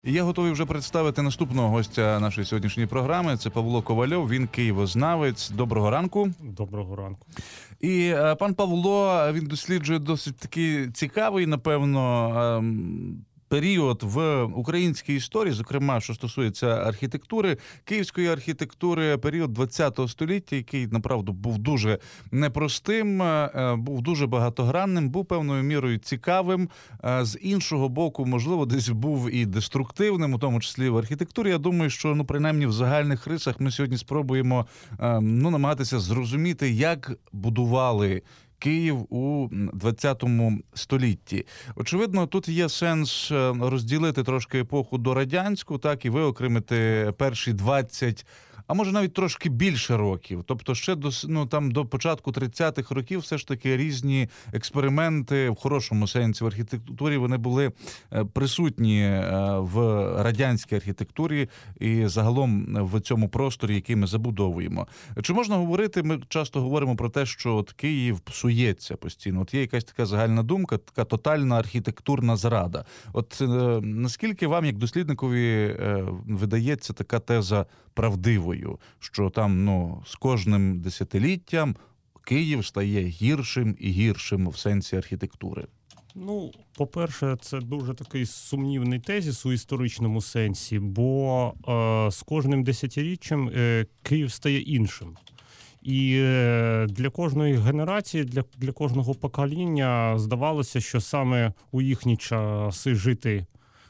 І я готовий вже представити наступного гостя нашої сьогоднішньої програми. Це Павло Ковальов, він києвознавець. Доброго ранку. Доброго ранку. І пан Павло, він досліджує досить такий цікавий, напевно, період в українській історії, зокрема, що стосується архітектури, київської архітектури, період ХХ століття, який, направду, був дуже непростим, був дуже багатогранним, був певною мірою цікавим. З іншого боку, можливо, десь був і деструктивним, у тому числі в архітектурі. Я думаю, що, принаймні, в загальних рисах ми сьогодні спробуємо намагатися зрозуміти, як будували Київ у ХХ столітті. Очевидно, тут є сенс розділити трошки епоху дорадянську, так, і виокремити перші 20, а може навіть трошки більше років. Тобто ще до початку 30-х років все ж таки різні експерименти, в хорошому сенсі в архітектурі, вони були присутні в радянській архітектурі і загалом в цьому просторі, який ми забудовуємо. Чи можна говорити, ми часто говоримо про те, що от Київ псується постійно. От є якась така загальна думка, така тотальна архітектурна зрада. От наскільки вам, як дослідникові, видається така теза правдивою, що там, з кожним десятиліттям Київ стає гіршим і гіршим в сенсі архітектури? По-перше, це дуже такий сумнівний тезис у історичному сенсі, бо з кожним десятиріччям Київ стає іншим. І для кожної генерації, для кожного покоління здавалося, що саме у їхні часи жити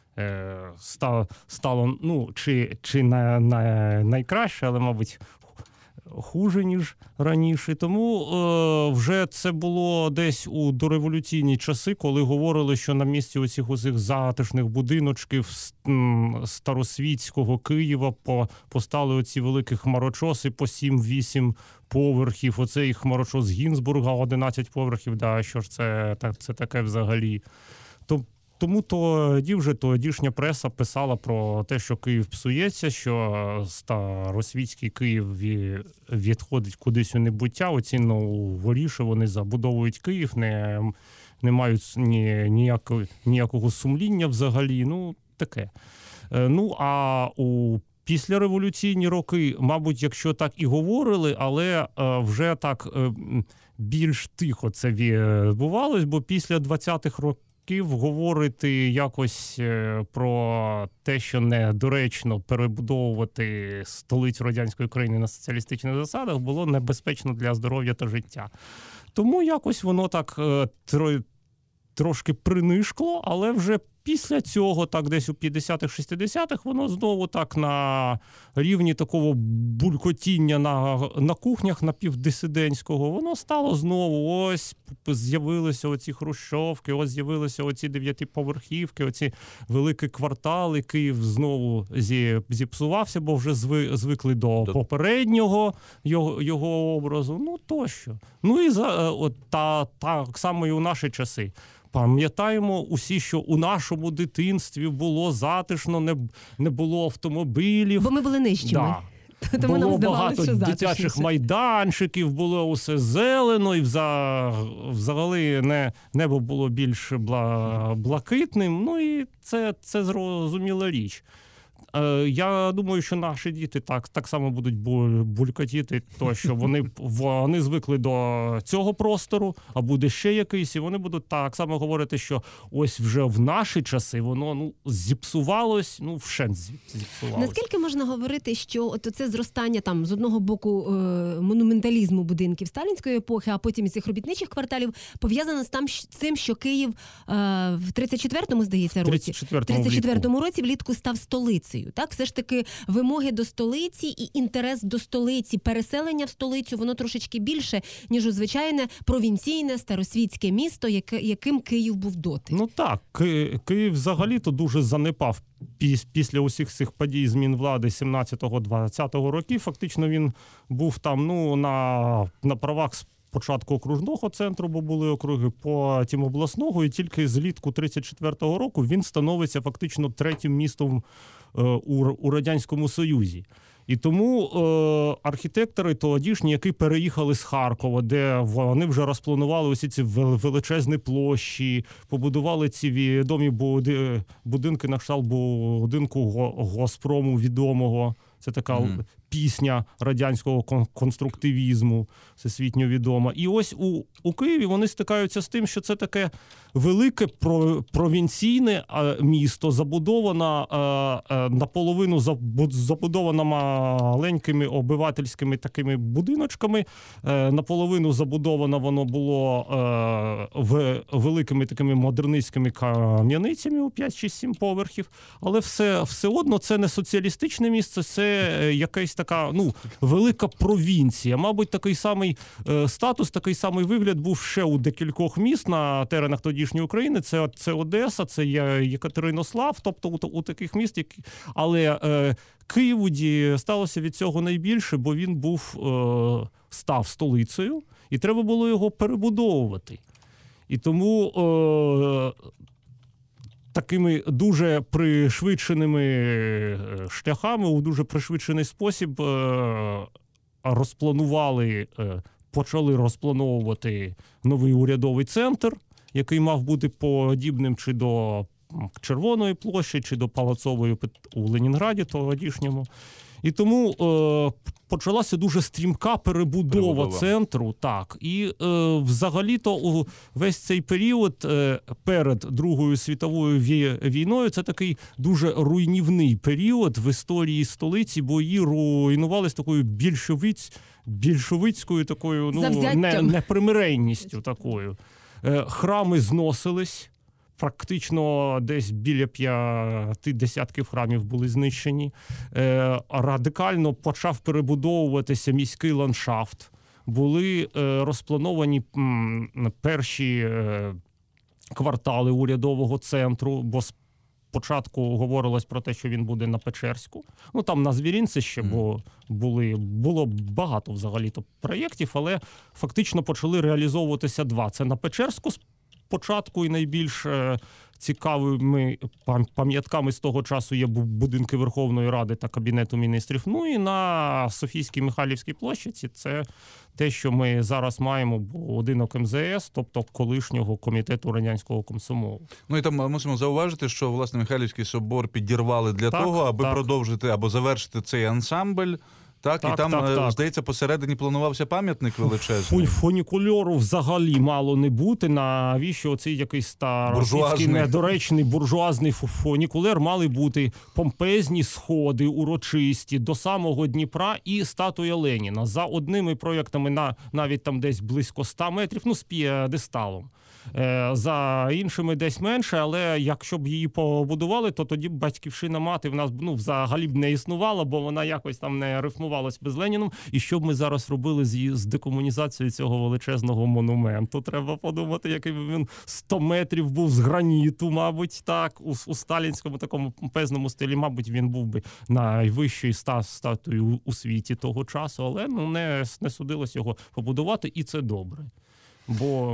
стало, чи найкраще, але, мабуть, хуже, ніж раніше. Тому вже це було десь у дореволюційні часи, коли говорили, що на місці оцих затишних будиночків старосвітського Києва постали оці великі хмарочоси по 7-8 поверхів. Оцей хмарочос Гінзбурга 11 поверхів, що ж це таке взагалі. Тому тодішня преса писала про те, що Київ псується, що старосвітський Київ відходить кудись у небуття. Оці новоріші, вони забудовують Київ, не мають ніякого сумління взагалі. Таке. А у післяреволюційні роки, мабуть, якщо так і говорили, але вже так більш тихо це відбувалось, бо після 20-х років говорити якось про те, що недоречно перебудовувати столицю радянської країни на соціалістичних засадах, було небезпечно для здоров'я та життя. Тому якось воно так трошки принишкло, але вже після цього, так десь у 50-х, 60-х, воно знову так на рівні такого булькотіння на кухнях напівдисидентського, воно стало знову, ось з'явилися оці хрущовки, ось з'явилися оці 9-поверхівки, оці великі квартали, Київ знову зіпсувався, бо вже звикли до попереднього його образу, тощо. І так само і у наші часи. Пам'ятаємо усі, що у нашому дитинстві було затишно, не було автомобілів. Бо ми були нижчими. Да. Було багато дитячих майданчиків, було усе зелено, і взагалі небо було більш блакитним. І це зрозуміла річ. Я думаю, що наші діти так само будуть булькотіти, то що вони звикли до цього простору, а буде ще якийсь, і вони будуть так само говорити, що ось вже в наші часи воно зіпсувалось, вщент зіпсувалось. Наскільки можна говорити, що це зростання там з одного боку монументалізму будинків сталінської епохи, а потім із цих робітничих кварталів пов'язано з тим, що Київ в 34-му, здається, році, 34-му році влітку став столицею. Так, все ж таки вимоги до столиці і інтерес до столиці, переселення в столицю, воно трошечки більше, ніж у звичайне провінційне старосвітське місто, яким Київ був доти. Київ взагалі-то дуже занепав після усіх цих подій змін влади 17-20 років. Фактично він був там, на правах спочатку окружного центру, бо були округи, потім обласного, і тільки злітку 34-го року він становиться фактично третім містом у Радянському Союзі. І тому архітектори тодішні, які переїхали з Харкова, де вони вже розпланували усі ці величезні площі, побудували ці відомі будинки на кшталт будинку Госпрому відомого. Це така пісня радянського конструктивізму, всесвітньо відома. І ось у Києві вони стикаються з тим, що це таке велике провінційне місто, забудоване, наполовину забудоване маленькими обивательськими такими будиночками, наполовину забудоване воно було великими такими модернистськими кам'яницями у 5-6-7 поверхів, але все одно це не соціалістичне місце, це якась така, велика провінція. Мабуть, такий самий статус, такий самий вигляд був ще у декількох міст на теренах тодішньої України. Це Одеса, це Єкатеринослав, тобто у таких міст, але Києву сталося від цього найбільше, бо він став столицею, і треба було його перебудовувати. І тому такими дуже пришвидшеними шляхами, у дуже пришвидшений спосіб почали розплановувати новий урядовий центр, який мав бути подібним чи до Червоної площі, чи до Палацової у Ленінграді тодішньому. І тому почалася дуже стрімка перебудова центру. Так. І взагалі-то весь цей період перед Другою світовою війною це такий дуже руйнівний період в історії столиці, бо її руйнували з такою більшовицькою такою непримиренністю такою. Храми зносились. Практично десь біля 5 десятків храмів були знищені. Радикально почав перебудовуватися міський ландшафт. Були розплановані перші квартали урядового центру, бо спочатку говорилось про те, що він буде на Печерську. Там на Звіринці ще було багато взагалі-то проєктів, але фактично почали реалізовуватися два. Це на Печерську початку, і найбільш цікавими пам'ятками з того часу є будинки Верховної Ради та Кабінету міністрів. І на Софійській Михайлівській площі це те, що ми зараз маємо, будинок МЗС, тобто колишнього комітету радянського комсомолу. І там мусимо зауважити, що, власне, Михайлівський собор підірвали для того, аби продовжити або завершити цей ансамбль. Так, і там, здається, посередині планувався пам'ятник величезний. Фунікульору взагалі мало не бути. Навіщо оцей якийсь російський недоречний буржуазний фунікулер? Мали бути помпезні сходи, урочисті, до самого Дніпра і статуя Леніна. За одними проєктами навіть там десь близько 100 метрів, з п'єдесталом. За іншими десь менше, але якщо б її побудували, то тоді б батьківщина мати в нас взагалі б не існувала, бо вона якось там не рифмувалась без Леніном. І що б ми зараз робили з декомунізацією цього величезного монументу? Треба подумати, який б він 100 метрів був з граніту, мабуть, так, у сталінському такому помпезному стилі, мабуть, він був би найвищою статуєю у світі того часу, але не судилось його побудувати, і це добре. Бо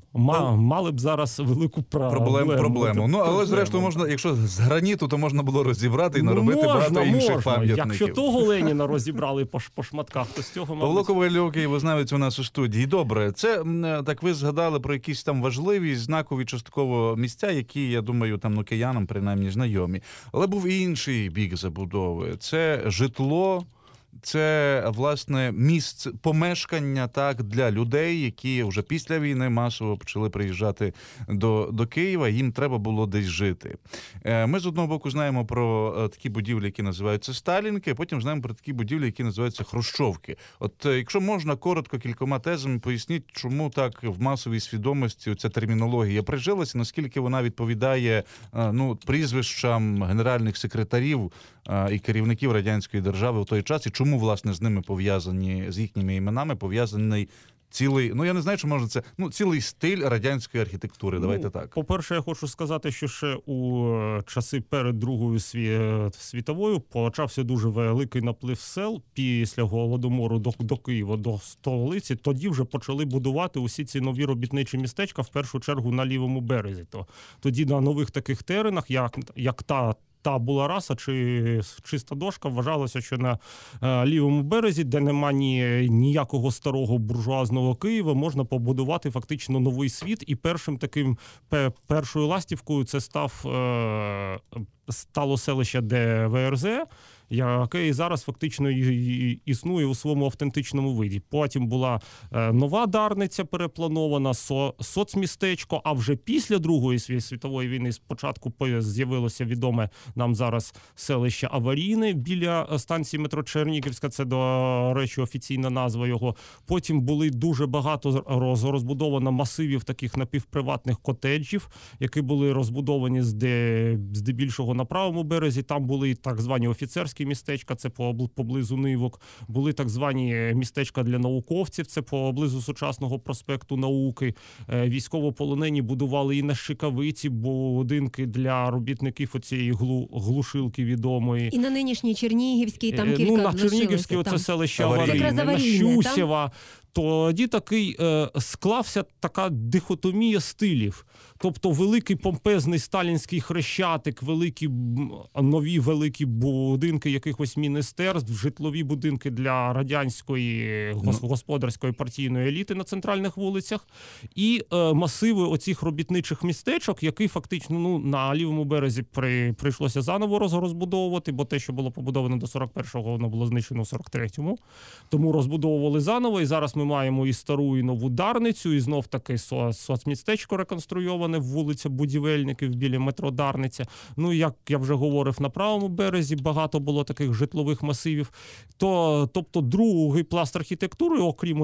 мали б зараз велику проблему. Але зрештою можна, якщо з граніту, то можна було розібрати і наробити багато інших пам'ятників. Якщо того Леніна розібрали по шматках, то з цього, мабуть... Павло Ковальов, києвознавець у нас у студії. Добре, це так ви згадали про якісь там важливі, знакові частково місця, які, я думаю, там киянам принаймні знайомі. Але був і інший бік забудови. Це житло. Це, власне, місце помешкання для людей, які вже після війни масово почали приїжджати до Києва, їм треба було десь жити. Ми з одного боку знаємо про такі будівлі, які називаються Сталінки, а потім знаємо про такі будівлі, які називаються Хрущовки. От якщо можна, коротко кількома тезами поясніть, чому так в масовій свідомості ця термінологія прижилася, наскільки вона відповідає прізвищам генеральних секретарів і керівників радянської держави у той час, і чому, власне, з ними пов'язані, з їхніми іменами пов'язаний цілий, я не знаю, чи можна це, цілий стиль радянської архітектури, давайте так. По-перше, я хочу сказати, що ще у часи перед Другою світовою почався дуже великий наплив сел після Голодомору до Києва, до столиці. Тоді вже почали будувати усі ці нові робітничі містечка, в першу чергу на лівому березі. Тоді на нових таких теренах, як табула раса чи чиста дошка. Вважалося, що на лівому березі, де нема ніякого старого буржуазного Києва, можна побудувати фактично новий світ. І першою ластівкою це стало селище ДВРЗ, яке і зараз фактично існує у своєму автентичному виді. Потім була нова Дарниця перепланована, соцмістечко, а вже після Другої світової війни спочатку з'явилося відоме нам зараз селище Аварійне біля станції метро Чернігівська, це, до речі, офіційна назва його. Потім були дуже багато розбудовано масивів таких напівприватних котеджів, які були розбудовані здебільшого на правому березі. Там були так звані офіцерські містечка, це поблизу Нивок. Були так звані містечка для науковців, це поблизу сучасного проспекту Науки. Військовополонені будували і на Шикавиці будинки для робітників оцієї глушилки відомої. І на нинішній Чернігівській там кілька на Чернігівській оце селище Аварійне, на Щусєва. Тоді склався така дихотомія стилів. Тобто великий помпезний сталінський хрещатик, нові великі будинки якихось міністерств, житлові будинки для радянської господарської партійної еліти на центральних вулицях і масиви оцих робітничих містечок, які фактично на лівому березі прийшлося заново розбудовувати, бо те, що було побудовано до 41-го, воно було знищено в 43-му. Тому розбудовували заново, і зараз ми маємо і стару, і нову Дарницю, і знов таки соцмістечко реконструйоване, вулиця Будівельників біля метро Дарниця. Як я вже говорив, на правому березі багато було таких житлових масивів. Тобто другий пласт архітектури, окрім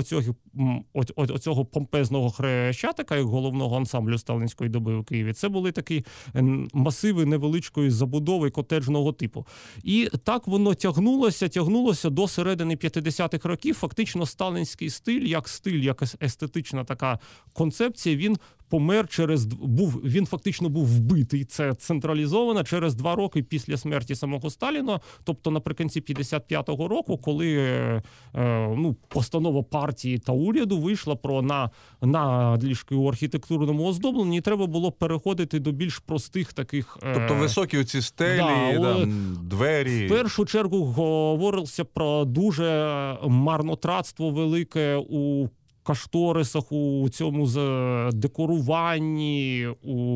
оцього помпезного хрещатика, як головного ансамблю сталінської доби у Києві, це були такі масиви невеличкої забудови котеджного типу. І так воно тягнулося до середини 50-х років. Фактично сталінський стиль, як естетична така концепція, він помер він фактично був вбитий. Це централізовано через 2 роки після смерті самого Сталіна, тобто наприкінці 55-го року, коли постанова партії та уряду вийшла про надлишки у архітектурному оздобленні, і треба було переходити до більш простих таких... Тобто високі оці стелі, двері. В першу чергу говорилося про дуже марнотратство велике у кашторисах, у цьому декоруванні,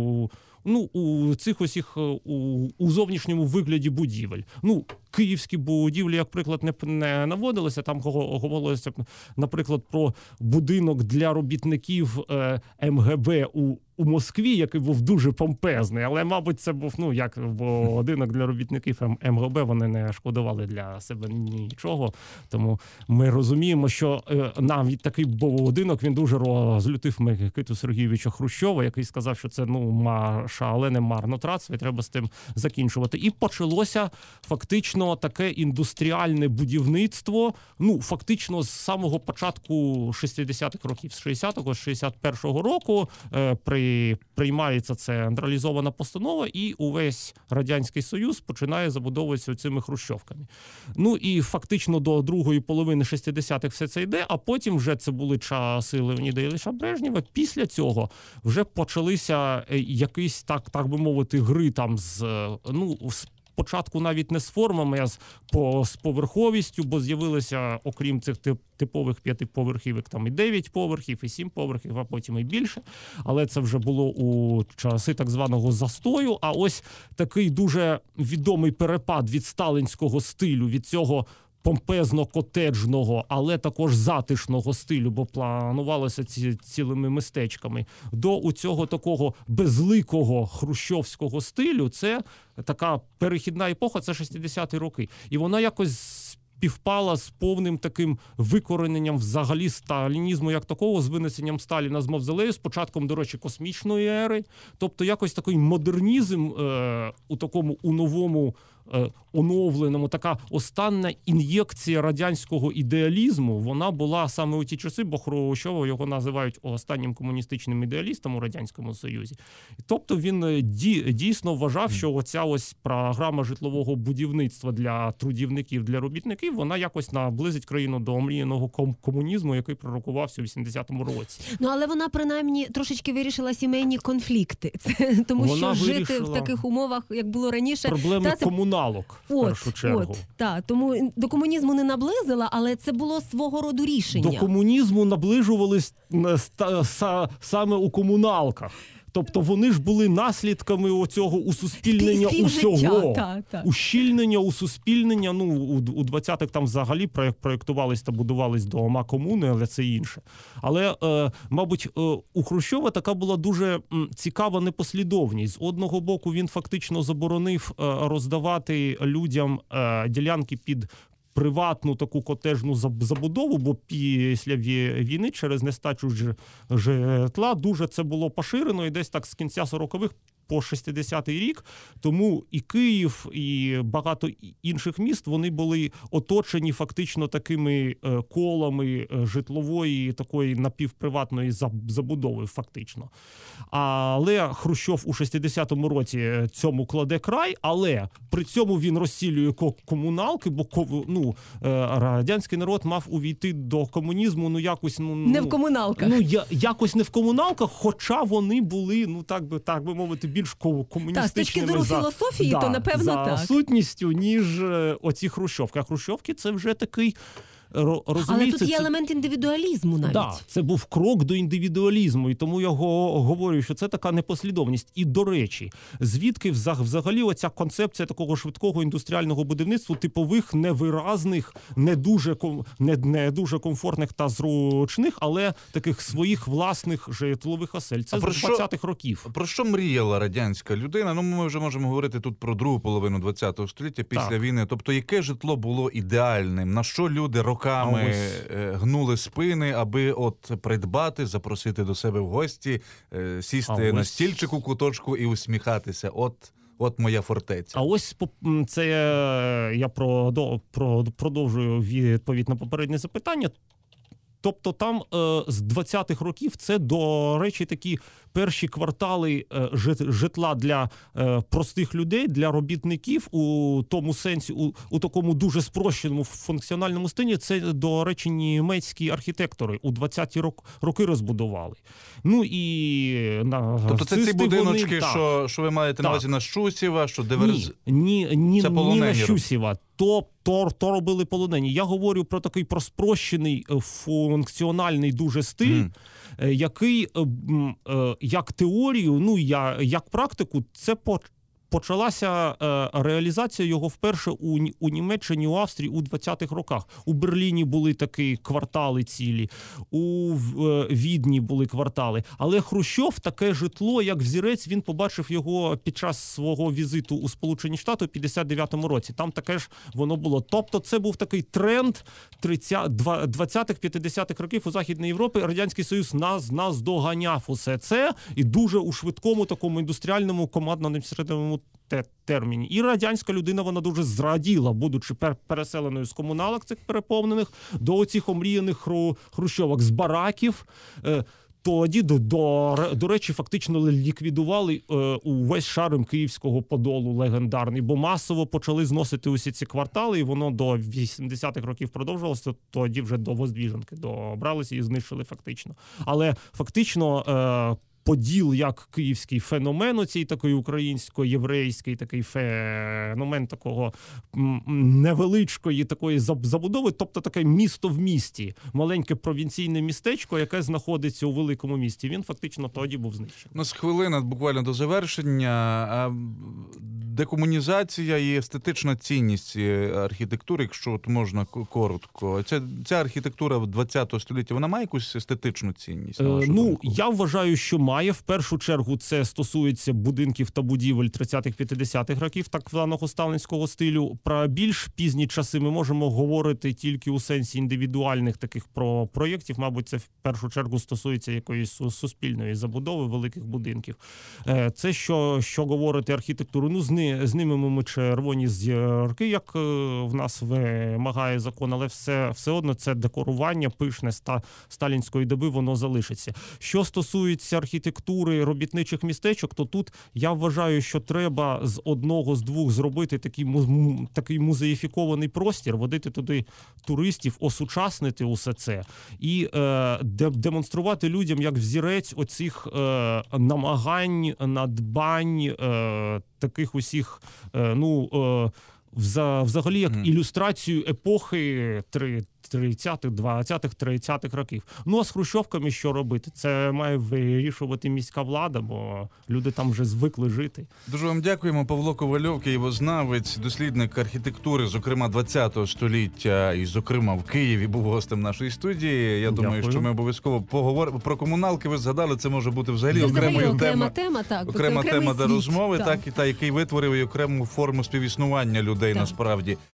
у цих усіх у зовнішньому вигляді будівель. Київські будівлі, як приклад, не наводилися. Там говорилося, наприклад, про будинок для робітників МГБ у Москві, який був дуже помпезний, але, мабуть, це був, будинок для робітників МГБ, вони не шкодували для себе нічого. Тому ми розуміємо, що навіть такий будинок, він дуже розлютив Микиту Сергійовича Хрущова, який сказав, що це, шалене марнотратство, і треба з тим закінчувати. І почалося фактично таке індустріальне будівництво, фактично з самого початку 60-х років, з 60-го, з 61-го року приймається централізована постанова, і увесь Радянський Союз починає забудовуватися цими хрущовками. І фактично до другої половини 60-х все це йде, а потім вже це були часи Леоніда Ілліча Брежнєва. Після цього вже почалися якісь, так би мовити, гри там спочатку навіть не з формами, а з поверховістю, бо з'явилося, окрім цих типових 5-поверхівок, там і 9 поверхів, і 7 поверхів, а потім і більше. Але це вже було у часи так званого застою. А ось такий дуже відомий перепад від сталінського стилю, від цього помпезно-котеджного, але також затишного стилю, бо планувалося цілими містечками, до у цього такого безликого хрущовського стилю. Це така перехідна епоха, це 60-ті роки. І вона якось співпала з повним таким викорененням взагалі сталінізму як такого, з винесенням Сталіна з мавзолею, з початком, до речі, космічної ери. Тобто якось такий модернізм у новому оновленому, така остання ін'єкція радянського ідеалізму, вона була саме у ті часи, бо Хрущова його називають останнім комуністичним ідеалістом у Радянському Союзі. Тобто він дійсно вважав, що оця ось програма житлового будівництва для трудівників, для робітників, вона якось наблизить країну до омріяного комунізму, який пророкувався у 80-му році. Ну, але вона принаймні трошечки вирішила сімейні конфлікти. Тому вона що вирішила жити в таких умовах, як було раніше... Проблеми комуналок, в першу чергу. Тому до комунізму не наблизила, але це було свого роду рішення. До комунізму наближувались саме у комуналках. Тобто вони ж були наслідками оцього усуспільнення усього. Ущільнення, усуспільнення. Ну, у 20-х там взагалі проєктувались та будувались дома комуни, але це інше. Але, мабуть, у Хрущова така була дуже цікава непослідовність. З одного боку, він фактично заборонив роздавати людям ділянки під приватну таку котежну забудову, бо після війни через нестачу житла дуже це було поширено, і десь так з кінця 40-х по 60-й рік. Тому і Київ, і багато інших міст, вони були оточені фактично такими колами житлової, такої напівприватної забудови фактично. Але Хрущов у 60-му році цьому кладе край, але при цьому він розсілює комуналки, бо радянський народ мав увійти до комунізму якось... не в комуналках. Якось не в комуналках, хоча вони були, так би мовити, більш комуністичними з точки зору філософії, то напевно за сутністю, ніж оці хрущовки. А хрущовки це вже такий, але тут є елемент індивідуалізму навіть. Так, це був крок до індивідуалізму, і тому я говорю, що це така непослідовність. І, до речі, звідки взагалі оця концепція такого швидкого індустріального будівництва, типових, невиразних, не дуже комфортних та зручних, але таких своїх власних житлових осель. Це з 20-х років. Про що мріяла радянська людина? Ну, ми вже можемо говорити тут про другу половину ХХ століття після війни. Тобто, яке житло було ідеальним? На що люди роками гнули спини, аби придбати, запросити до себе в гості, сісти на стільчик у куточку і усміхатися. От моя фортеця. А ось це я продовжую відповідь на попереднє запитання. Тобто там з 20-х років це, до речі, такі перші квартали житла для простих людей, для робітників у тому сенсі, у такому дуже спрощеному функціональному стилі, це, до речі, німецькі архітектори у 20-ті роки розбудували. Ну і тобто це ці будиночки, що ви маєте на увазі на Щусєва, що Ні, на Щусєва. То робили полонені. Я говорю про такий спрощений, функціональний дуже стиль, який, як теорію, як практику, це почалася реалізація його вперше у Німеччині, у Австрії у 20-х роках. У Берліні були такі квартали цілі, у Відні були квартали. Але Хрущов таке житло, як взірець, він побачив його під час свого візиту у Сполучені Штати у 59-му році. Там таке ж воно було. Тобто це був такий тренд 20-х, 50-х років у Західній Європі. Радянський Союз нас доганяв усе це і дуже у швидкому такому індустріальному командно-адміністративному терміні. І радянська людина, вона дуже зраділа, будучи переселеною з комуналок цих переповнених, до оцих омріяних хрущовок з бараків. Тоді, до речі, фактично ліквідували увесь шарм Київського Подолу легендарний, бо масово почали зносити усі ці квартали, і воно до 80-х років продовжувалося, тоді вже до Воздвіженки добралися і знищили фактично. Але фактично Поділ як київський феномен, оцій такий українсько-єврейський такий феномен такого невеличкої такої забудови, тобто таке місто в місті, маленьке провінційне містечко, яке знаходиться у великому місті. Він фактично тоді був знищений. У нас хвилина буквально до завершення. Декомунізація і естетична цінність архітектури, якщо можна коротко. Ця архітектура ХХ століття, вона має якусь естетичну цінність? Я вважаю, що немає. В першу чергу це стосується будинків та будівель 30-50-х років так званого сталінського стилю. Про більш пізні часи ми можемо говорити тільки у сенсі індивідуальних таких проєктів. Мабуть, це в першу чергу стосується якоїсь суспільної забудови великих будинків. Це що говорити архітектуру. Ну, з ними ми червоні зірки, як в нас вимагає закон, але все одно це декорування пишне сталінської доби, воно залишиться. Що стосується архітектури робітничих містечок, то тут я вважаю, що треба з одного, з двох зробити такий музеїфікований простір, водити туди туристів, осучаснити усе це і демонструвати людям як взірець оцих намагань, надбань, таких усіх, взагалі як ілюстрацію епохи 30-х, 20-х, 30-х років. Ну, а з хрущовками що робити? Це має вирішувати міська влада, бо люди там вже звикли жити. Дуже вам дякуємо. Павло Ковальов, києвознавець, дослідник архітектури, зокрема 20-го століття, і, зокрема, в Києві був гостем нашої студії. Я думаю, що ми обов'язково поговоримо. Про комуналки ви згадали, це може бути взагалі окрема тема до розмови, так, який витворив і окрему форму співіснування людей насправді.